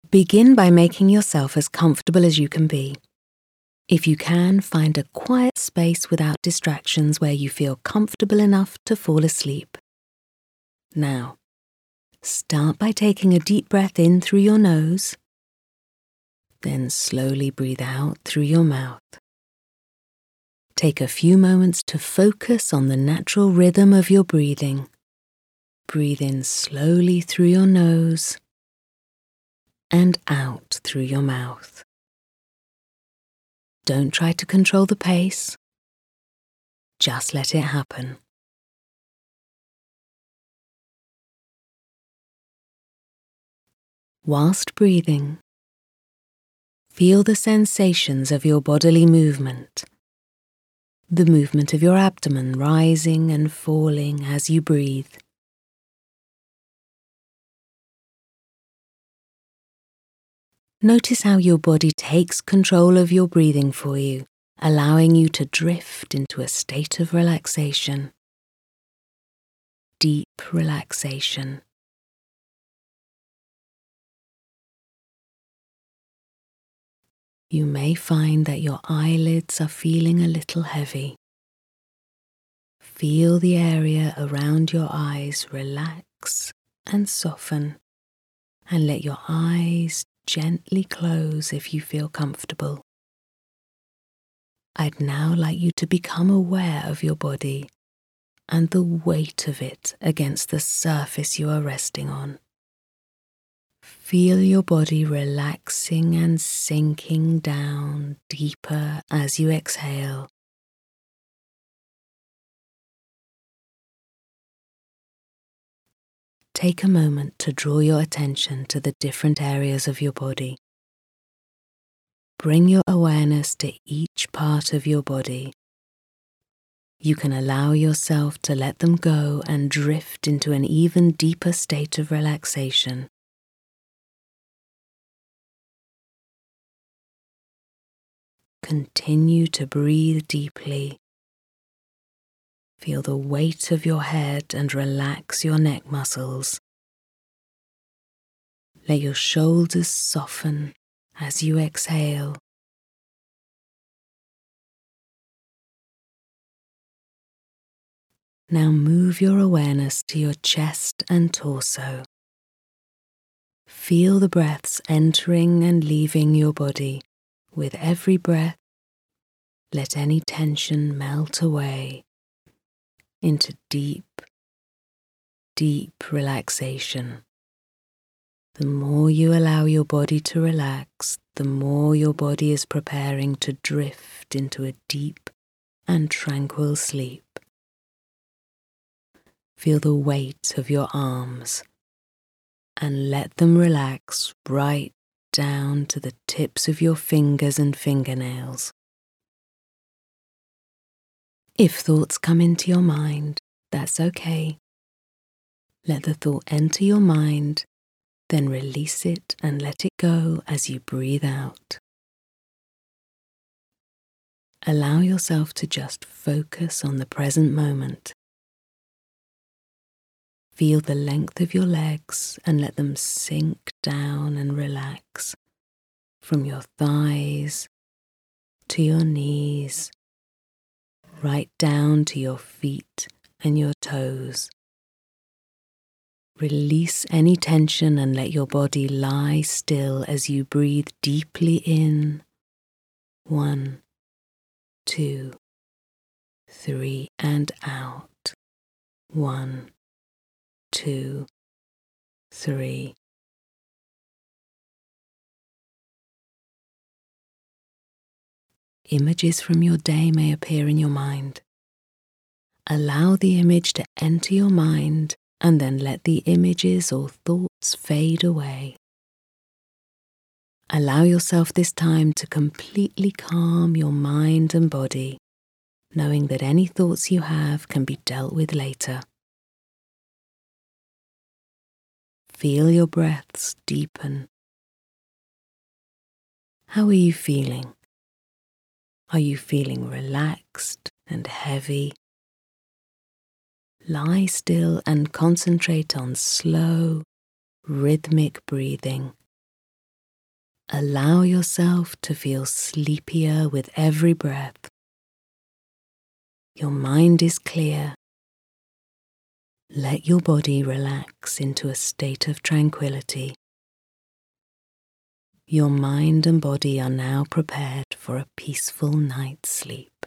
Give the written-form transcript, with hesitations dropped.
Begin by making yourself as comfortable as you can be. If you can, find a quiet space without distractions where you feel comfortable enough to fall asleep. Now, start by taking a deep breath in through your nose, then slowly breathe out through your mouth. Take a few moments to focus on the natural rhythm of your breathing. Breathe in slowly through your nose and out through your mouth. Don't try to control the pace. Just let it happen. Whilst breathing, feel the sensations of your bodily movement. The movement of your abdomen rising and falling as you breathe. Notice how your body takes control of your breathing for you, allowing you to drift into a state of relaxation. Deep relaxation. You may find that your eyelids are feeling a little heavy. Feel the area around your eyes relax and soften, and let your eyes gently close if you feel comfortable. I'd now like you to become aware of your body and the weight of it against the surface you are resting on. Feel your body relaxing and sinking down deeper as you exhale. Take a moment to draw your attention to the different areas of your body. Bring your awareness to each part of your body. You can allow yourself to let them go and drift into an even deeper state of relaxation. Continue to breathe deeply. Feel the weight of your head and relax your neck muscles. Let your shoulders soften as you exhale. Now move your awareness to your chest and torso. Feel the breaths entering and leaving your body. With every breath, let any tension melt away into deep, deep relaxation. The more you allow your body to relax, the more your body is preparing to drift into a deep and tranquil sleep. Feel the weight of your arms and let them relax right down to the tips of your fingers and fingernails. If thoughts come into your mind, that's okay. Let the thought enter your mind, then release it and let it go as you breathe out. Allow yourself to just focus on the present moment. Feel the length of your legs and let them sink down and relax from your thighs to your knees, right down to your feet and your toes. Release any tension and let your body lie still as you breathe deeply in. 1, 2, 3, and out. 1, 2, 3. Images from your day may appear in your mind. Allow the image to enter your mind and then let the images or thoughts fade away. Allow yourself this time to completely calm your mind and body, knowing that any thoughts you have can be dealt with later. Feel your breaths deepen. How are you feeling? Are you feeling relaxed and heavy? Lie still and concentrate on slow, rhythmic breathing. Allow yourself to feel sleepier with every breath. Your mind is clear. Let your body relax into a state of tranquility. Your mind and body are now prepared for a peaceful night's sleep.